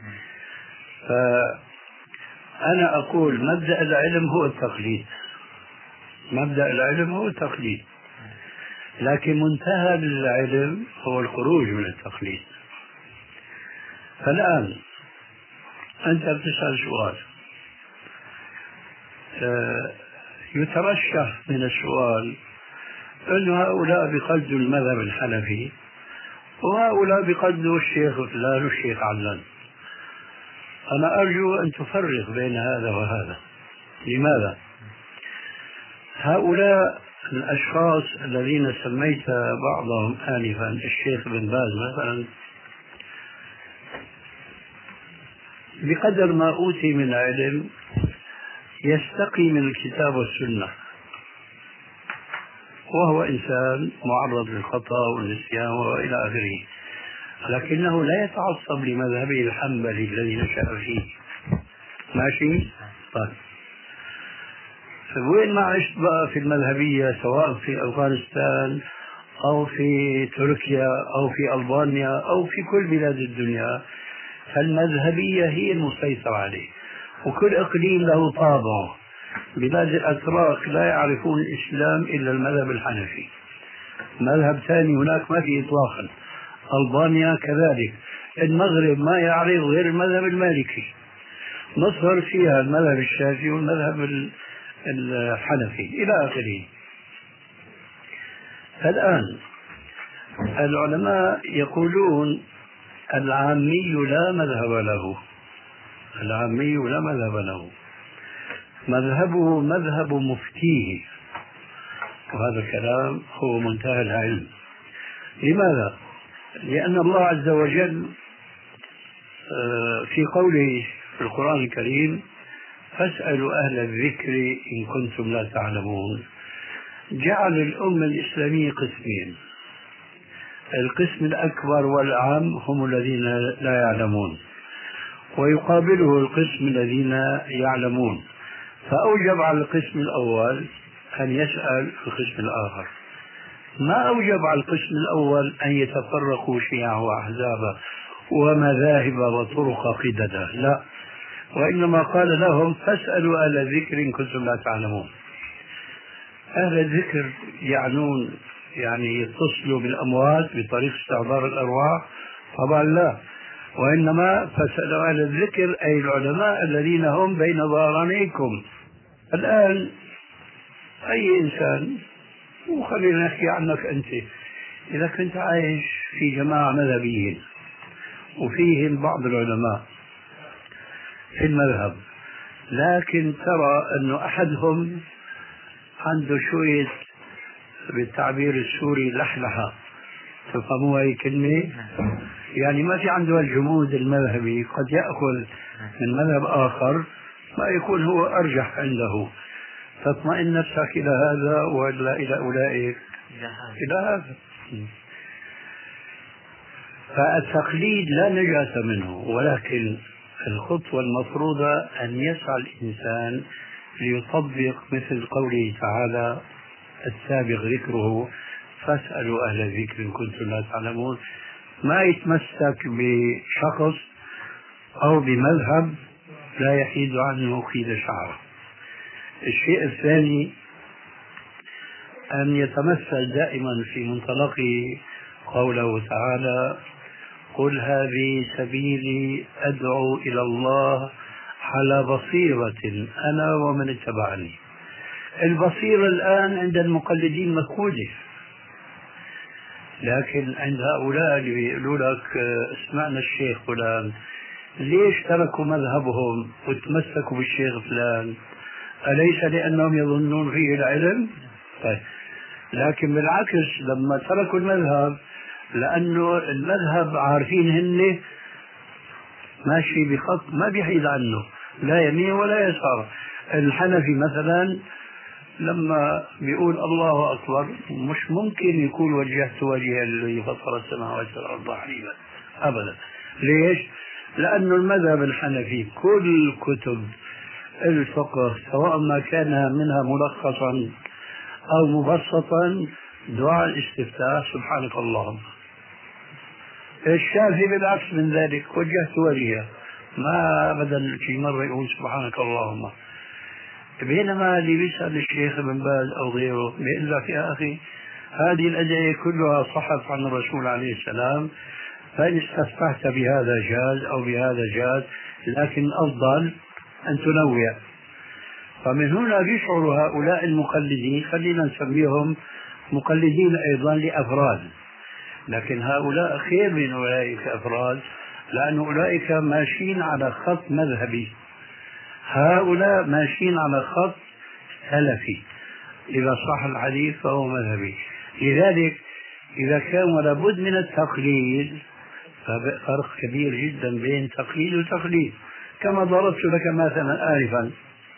فأنا أقول مبدأ العلم هو التقليد، مبدأ العلم هو التقليد، لكن منتهى العلم هو الخروج من التقليد. فالآن أنت بتسأل سؤال يترشح من السؤال أن هؤلاء بقلدوا المذهب الحنفي وهؤلاء بقلدوا الشيخ فلان والشيخ علان. أنا أرجو أن تفرق بين هذا وهذا. لماذا؟ هؤلاء الأشخاص الذين سميت بعضهم آنفا الشيخ بن باز مثلا بقدر ما أوتي من علم يستقي من الكتاب والسنة، وهو إنسان معرض للخطأ والنسيان وإلى آخره، لكنه لا يتعصب لمذهبه الحنبلي الذي نشأ فيه. ماشي؟ طيب وين ما عشت بقى في المذهبية، سواء في أفغانستان أو في تركيا أو في ألبانيا أو في كل بلاد الدنيا، فالمذهبية هي المسيطرة عليه، وكل إقليم له طابعه. بلاد الأتراك لا يعرفون الإسلام إلا المذهب الحنفي، مذهب ثاني هناك ما في إطلاقا. ألبانيا كذلك، المغرب ما يعرف غير المذهب المالكي، مصر فيها المذهب الشافعي والمذهب الحنفي إلى آخره. الآن العلماء يقولون العامي لا مذهب له، العامي لا مذهب له، مذهبه مذهب مفتيه، وهذا الكلام هو منتهى العلم. لماذا؟ لأن الله عز وجل في قوله في القرآن الكريم فاسألوا أهل الذكر إن كنتم لا تعلمون، جعل الأمة الإسلامية قسمين، القسم الأكبر والأعم هم الذين لا يعلمون، ويقابله القسم الذين يعلمون، فأوجب على القسم الأول أن يسأل القسم الآخر. ما أوجب على القسم الأول أن يتفرقوا شيعا وأحزابا ومذاهب وطرق قددا، لا، وإنما قال لهم فاسألوا أهل الذكر إن كنتم لا تعلمون. أهل الذكر يعنون يعني يتصلوا بالأموات بطريق استعبار الأرواح؟ طبعا لا، وإنما فاسألوا أهل الذكر أي العلماء الذين هم بين ظهرانيكم. الآن أي إنسان، وخلينا نحكي عنك أنت، إذا كنت عايش في جماعة مذهبيين وفيهم بعض العلماء في المذهب، لكن ترى أنه أحدهم عنده شوية بالتعبير السوري لحلحة، تفهموا هاي الكلمة؟ يعني ما في عنده الجمود المذهبي، قد يأخذ من مذهب آخر ما يكون هو أرجح عنده، تطمئن نفسك إلى هذا ولا إلى أولئك؟ إلى هذا. فالتقليد لا نجاة منه، ولكن الخطوة المفروضة أن يسعى الإنسان ليطبق مثل قوله تعالى السابق ذكره فاسألوا أهل الذكر إن كنتم لا تعلمون، ما يتمسك بشخص أو بمذهب لا يحيد عنه قيد شعره. الشيء الثاني أن يتمثل دائما في منطلقه قوله تعالى قل هذه سبيلي أدعو إلى الله على بصيرة أنا ومن اتبعني. البصيرة الآن عند المقلدين مفقودة، لكن عند هؤلاء اللي بيقولوا لك اسمعنا الشيخ فلان، ليش تركوا مذهبهم وتمسكوا بالشيخ فلان؟ أليس لأنهم يظنون فيه العلم؟ طيب. لكن بالعكس لما تركوا المذهب لأنه المذهب عارفين هن ماشي بخط ما بيحيد عنه لا يمين ولا يسار. الحنفي مثلا لما بيقول الله أكبر مش ممكن يكون وجهت وجهي الذي فطر السماوات والأرض حنيفا أبدا. ليش؟ لأن المذهب الحنفي كل كتب الفقه سواء ما كان منها ملخصا أو مبسطا دعاء الاستفتاح سبحانك اللهم. الشافعي بالعكس من ذلك وجهت وجهه ما أبدا في مرة يقول سبحانك اللهم. بينما اللي بيسأل الشيخ ابن باز أو غيره بيقول لك يا أخي هذه الأدعية كلها صحت عن الرسول عليه السلام، فإن استفتحت بهذا جاز أو بهذا جاز، لكن الأفضل أن تنوع. فمن هنا يشعر هؤلاء المقلدين، خلينا نسميهم مقلدين أيضا لأفراد، لكن هؤلاء خير من أولئك أفراد لأن أولئك ماشيين على خط مذهبي، هؤلاء ماشيين على خط سلفي، إذا صح الحديث فهو مذهبي. لذلك إذا كان لابد من التقليد ففرق كبير جدا بين تقليد وتقليد. كما ضربت لك مثلا آنفا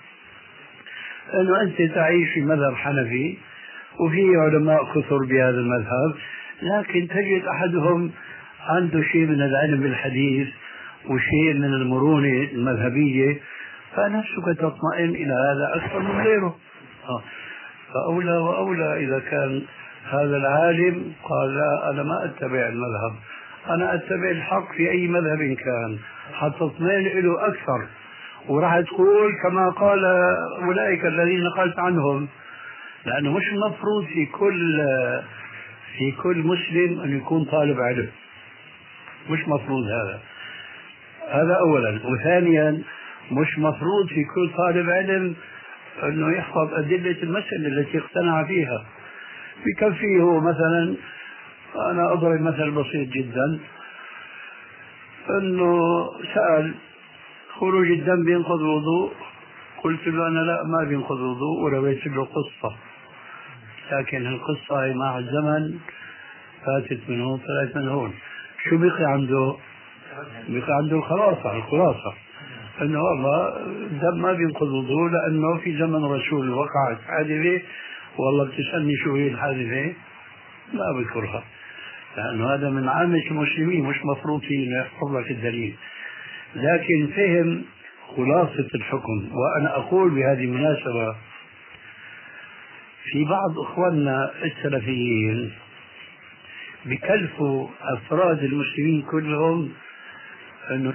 أنه أنت تعيش في مذهب حنفي وفي علماء كثر بهذا المذهب، لكن تجد أحدهم عنده شيء من العلم بالحديث وشيء من المرونة المذهبية، فنفسك تطمئن إلى هذا أكثر من غيره. فأولى وأولى إذا كان هذا العالم قال لا أنا ما أتبع المذهب، أنا أتبع الحق في أي مذهب كان، حتطمئن له أكثر، وراح تقول كما قال أولئك الذين قلت عنهم. لأنه مش مفروض في كل في كل مسلم أن يكون طالب علم، مش مفروض هذا هذا أولا. وثانيا مش مفروض في كل طالب علم أنه يحفظ أدلة المسألة التي اقتنع فيها. بكفيه هو مثلا، أنا أضرب مثل بسيط جدا، أنه سأل خروج الدم بينقض الوضوء، قلت له أنا لا ما بينقض الوضوء، ورويت له قصة، لكن القصة هي مع الزمن فاتت من هون طلعت من هون. شو بقي عنده؟ بقي عنده الخلاصة الخلاصة أنه والله الدم ما بينقض الوضوء لأنه في زمن رسول وقعت حادثة، والله بتسألني شو هي الحادثة لا بذكرها، لأنه هذا من عامة المسلمين مش مفروض فيه أنه يحفظ لك الدليل، لكن فهم خلاصة الحكم. وأنا أقول بهذه المناسبة في بعض إخواننا السلفيين بكلفوا أفراد المسلمين كلهم، أنه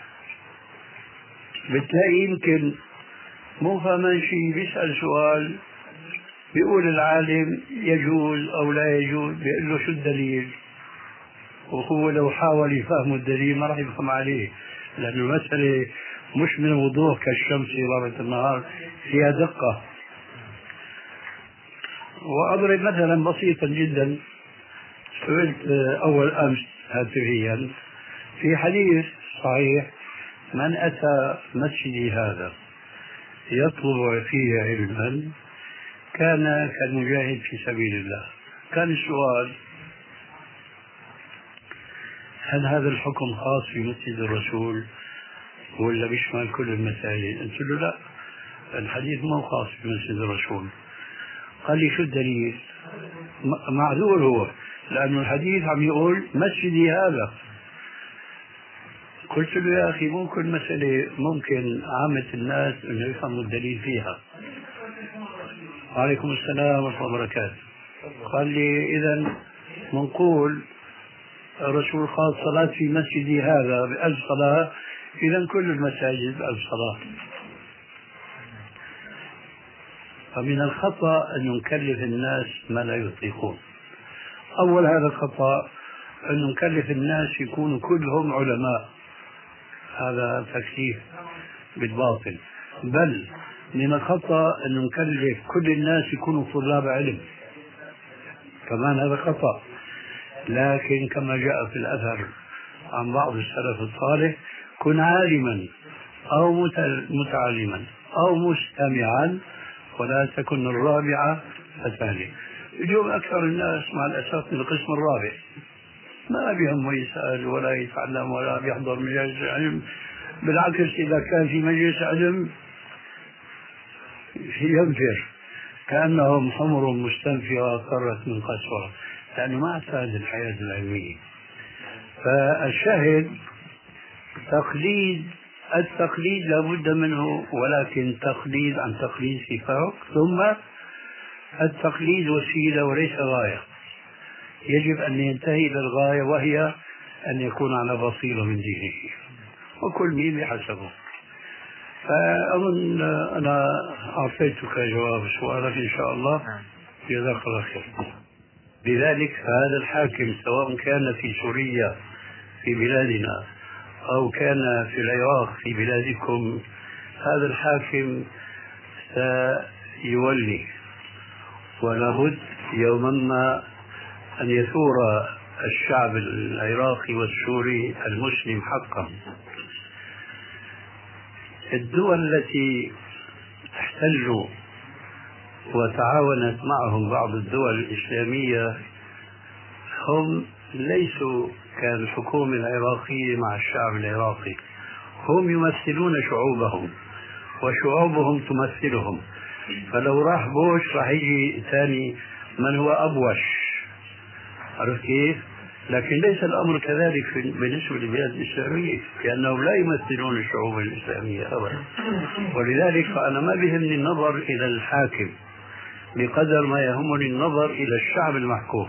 بتلاقي يمكن مو فاهمان شيء، بيسأل سؤال بيقول العالم يجوز أو لا يجوز، بيقول له شو الدليل، وهو لو حاول يفهم الدليل ما راح يفهم عليه، لأن المسألة مش من وضوح كالشمس ضربة النهار، فيها دقة. وأضرب مثلا بسيطا جدا، سئلت أول أمس هاتفيا في حديث صحيح: من أتى مسجدي هذا يطلب فيه علما كان كالمجاهد في سبيل الله. كان السؤال: هل هذا الحكم خاص بمسجد الرسول ولا بيشمل كل المساجد؟ قلت له لا، الحديث مو خاص بمسجد الرسول. قال لي شو الدليل؟ معذور هو، لأن الحديث عم يقول مسجدي هذا. قلت له يا أخي مو كل مسألة ممكن عامة الناس أن يفهموا الدليل فيها. وعليكم السلام ورحمة الله وبركاته. قال لي إذا منقول الرسول خاص صلاة في مسجدي هذا بألف صلاة، إذا كل المساجد بألف صلاة. فمن الخطأ أن نكلف الناس ما لا يطيقون. أول هذا الخطأ أن نكلف الناس يكونوا كلهم علماء، هذا تكليف بالباطل. بل من الخطأ أن نكلف كل الناس يكونوا طلاب علم، كمان هذا خطأ. لكن كما جاء في الأثر عن بعض السلف الصالح: كن عالما أو متعلما أو مستمعا ولا تكن الرابعة فتهلك. اليوم أكثر الناس مع الأسف من القسم الرابع، ما بيهم يسأل ولا يتعلم ولا بيحضر مجالس علم، بالعكس إذا كان في مجلس علم ينفر كأنهم حمر مستنفرة فرت من قسوة، لأنه ما اعتاد الحياة العلمية. فالشاهد تقليد، التقليد لابد منه، ولكن تقليد عن تقليد في فرق، ثم التقليد وسيلة وليس غاية. يجب أن ينتهي إلى الغاية، وهي أن يكون على بصيرة من دينه، وكل مين بحسبه. فأظن أنا أعطيتك جواب سؤالك إن شاء الله، جزاك الله خير. لذلك هذا الحاكم سواء كان في سوريا في بلادنا أو كان في العراق في بلادكم، هذا الحاكم سيولي، ولابد يوما ما أن يثور الشعب العراقي والسوري المسلم حقا. الدول التي احتلوا وتعاونت معهم بعض الدول الإسلامية هم ليسوا كالحكومة العراقية مع الشعب العراقي، هم يمثلون شعوبهم وشعوبهم تمثلهم، فلو راح بوش راح يجي ثاني من هو أبوش، عرفت كيف؟ لكن ليس الأمر كذلك بالنسبة للبلاد الإسلامية، لأنهم لا يمثلون الشعوب الإسلامية أبدا. ولذلك فأنا ما بيهمني النظر إلى الحاكم بقدر ما يهمني النظر إلى الشعب المحكوم.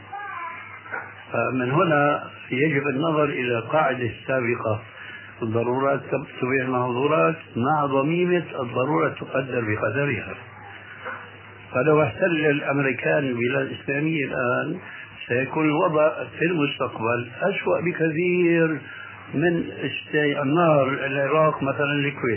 فمن هنا يجب النظر إلى قاعدة سابقة: الضرورات تبيح المحظورات، مع ضميمة الضرورة تقدر بقدرها. فلو احتل الأمريكان البلاد الإسلامية الآن سيكون الوضع في المستقبل أسوأ بكثير من استعمار العراق مثلا الكويت.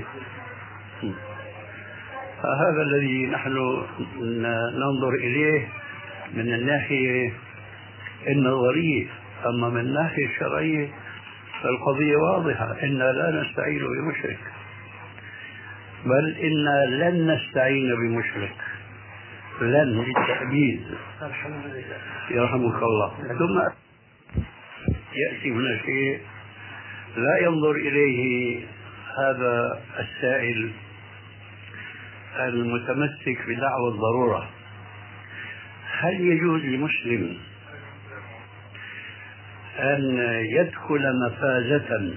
فهذا الذي نحن ننظر إليه من الناحية النظرية. أما من الناحية الشرعية فالقضية واضحة: إنا لا نستعين بمشرك، بل إنا لن نستعين بمشرك، لن للتأبيد يرحمك الله. ثم يأتي هنا شيء لا ينظر إليه هذا السائل المتمسك بدعوى الضرورة: هل يجوز لمسلم أن يدخل مفازة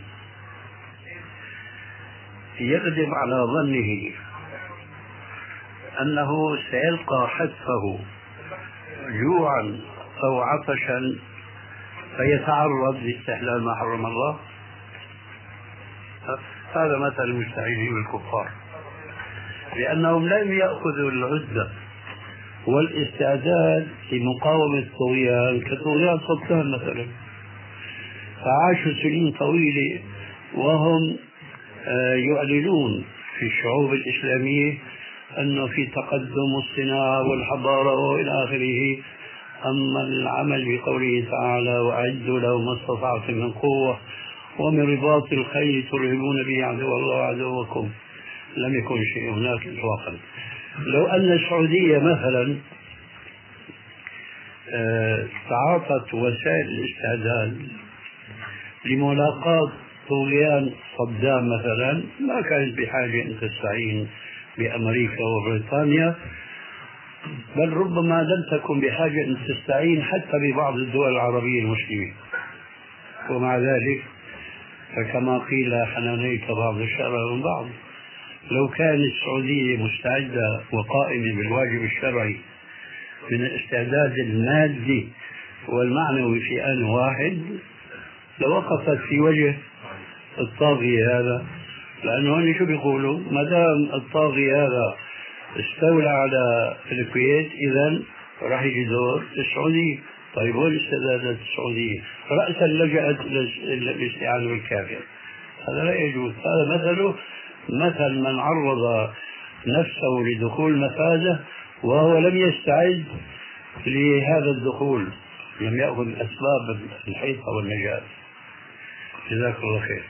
يغلب على ظنه أنه سيلقى حتفه جوعا أو عطشا فيتعرض لاستحلال ما حرم الله؟ هذا مثل المستعينين بالكفار، لأنهم لم يأخذوا العدة والاستعداد لمقاومة الطغيان كطغيان صدام مثلا، فعاشوا سنين طويلة وهم يعلنون في الشعوب الإسلامية أنه في تقدم الصناعة والحضارة وإلى آخره. أما العمل بقوله تعالى: وأعدوا لهم ما استطعتم من قوة ومن رباط الخيل ترهبون به عدو الله وعدوكم، لم يكن شيء هناك إطلاقا. لو أن السعودية مثلا تعاطت وسائل الاستعداد لملاقاة طغيان صدام مثلا، ما كانت بحاجة أن تستعين بأمريكا وبريطانيا، بل ربما لم تكن بحاجة أن تستعين حتى ببعض الدول العربية المسلمة. ومع ذلك فكما قيل: حنانيك بعض الشر من بعض. لو كانت السعودية مستعدة وقائمة بالواجب الشرعي من الاستعداد المادي والمعنوي في آن واحد لوقفت في وجه الطاغية هذا، لأنه هن شو بيقولوا؟ ما دام الطاغي هذا استولى على الكويت إذن راح يجي دور السعودية. طيب وين استعدادات السعودية؟ رأسا لجأت للاستعانة بالكافر. هذا لا يجوز. هذا مثله مثل من عرض نفسه لدخول مفازة وهو لم يستعد لهذا الدخول، لم يأخذ أسباب الحيطة والنجاة. جزاك الله خير.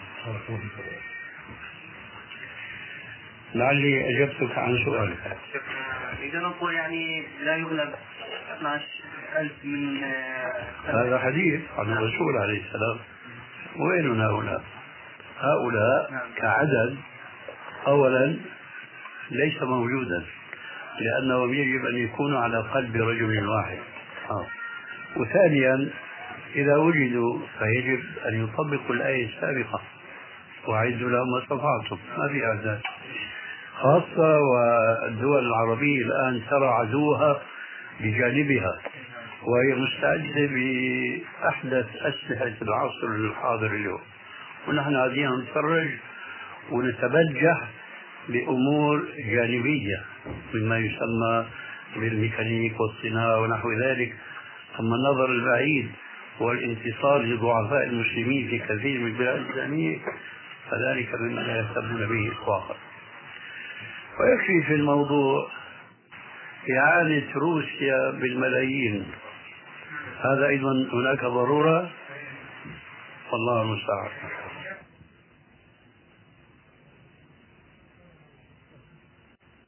لعلي أجبتك عن سؤالك. إذا نقول يعني لا يغلب اثنعش ألف من هذا حديث عن الرسول عليه السلام. وين هؤلاء؟ هؤلاء كعدد أولا ليس موجودا، لأنهم يجب أن يكونوا على قلب رجل واحد. آه. وثانيا إذا وجدوا فيجب أن يطبقوا الآية السابقة: وأعدوا لهم ما استطعتم. ما في أعداد، خاصة والدول العربية الآن ترى عدوها بجانبها وهي مستعدة بأحدث أسلحة العصر الحاضر اليوم، ونحن قاعدين نتفرج ونتبجح بأمور جانبية مما يسمى بالميكانيك والصناعة ونحو ذلك. أما النظر البعيد والانتصار لضعفاء المسلمين في كثير من البلاد الإسلامية فذلك مما لا يهتمون به إطلاقا. ويكفي في الموضوع إعانة روسيا بالملايين، هذا أيضا هناك ضرورة، والله المستعان.